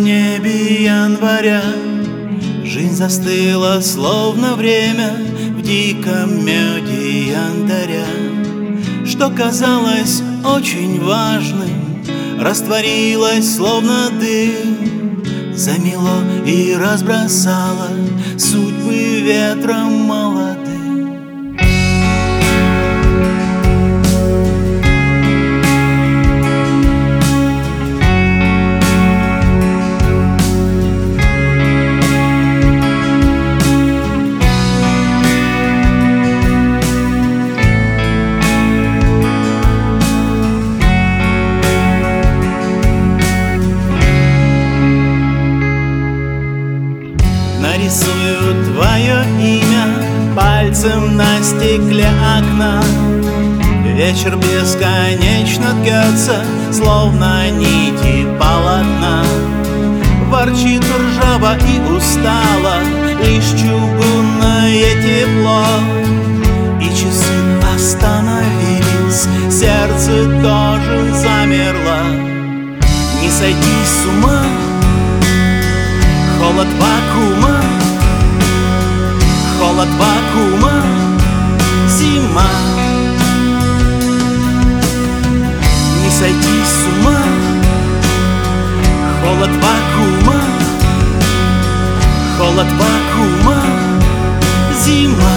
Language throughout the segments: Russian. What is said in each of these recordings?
небе января жизнь застыла, словно время в диком меде янтаря. Что казалось очень важным, растворилось, словно дым, замело и разбросало судьбы ветром молодым. Нарисую твое имя пальцем на стекле окна. Вечер бесконечно ткется, словно нити полотна. Ворчит ржаво и устало лишь чугунное тепло. И часы остановились, сердце тоже замерло. Не сойти с ума, холод вакуума, холод вакуума, зима. Не сойти с ума, холод вакуума, холод вакуума, зима.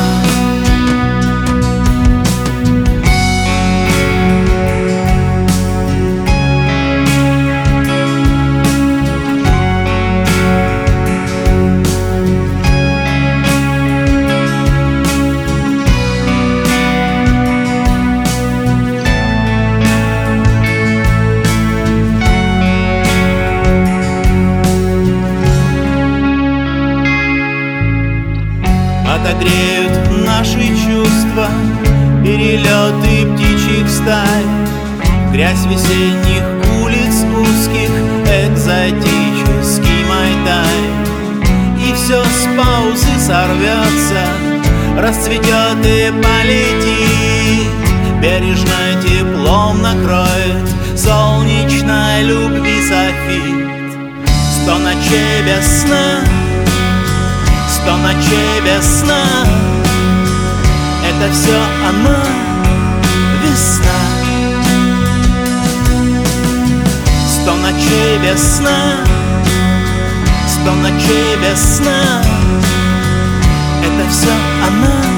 Отогреют наши чувства перелеты птичьих стай, грязь весенних улиц узких, экзотический майдай. И все с паузы сорвется, расцветет и полетит, бережно теплом накроет солнечной любви софит. 100 ночей без сна, 100 ночей без сна, это все она, весна. 100 ночей без сна, 100 ночей без сна, это все она.